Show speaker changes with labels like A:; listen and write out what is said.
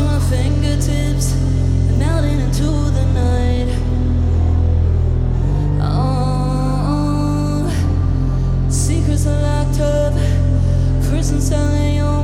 A: Touching my fingertips and melting into the night. Oh, secrets are locked up, prisons telling you